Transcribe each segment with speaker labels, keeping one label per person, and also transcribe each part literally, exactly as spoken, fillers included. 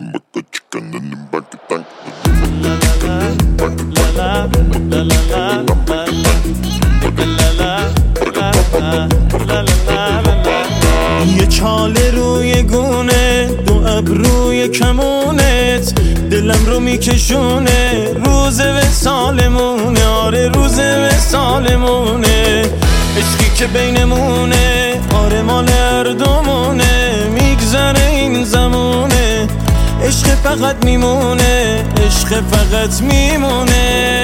Speaker 1: یه چاله روی گونه، دو ابروی کمونت، دلم رو میکشونه. روز وصالمونه، آره روز وصالمونه. عشقی که بینمونه، آره مال هر دومونه. میگذره این زمونه، عشق فقط میمونه، عشق فقط میمونه.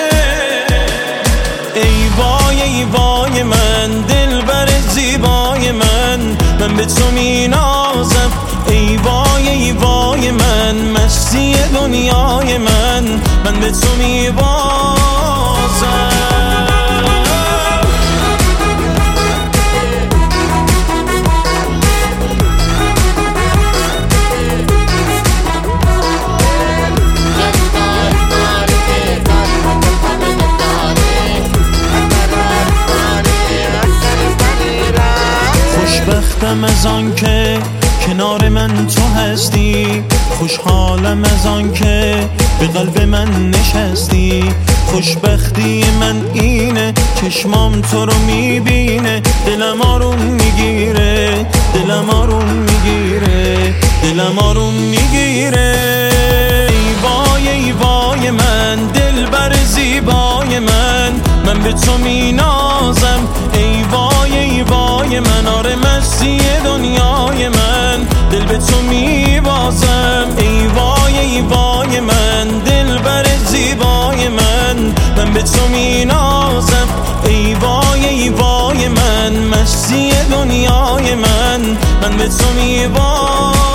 Speaker 1: ای وای ای وای من، دلبر زیبای من، من به تو مینازم. ای وای ای وای من، مستی دنیای من، من به تو میبازم. خوشبختم از آن که کنار من تو هستی، خوشحالم از آن که به قلب من نشستی. خوشبختی من اینه، چشمام تو رو میبینه، دلم آروم میگیره، دلم آروم میگیره، دلم آروم میگیره. ای وای ای وای من، دلبر زیبای من، من به تو مینازم. ای وای ای وای من، آره مستی دنیای من، دل به تو میبازم. ای وای ای وای من، دلبر زیبای من، من به تو مینازم. ای وای ای وای من، مستی دنیای من، من به تو میبازم.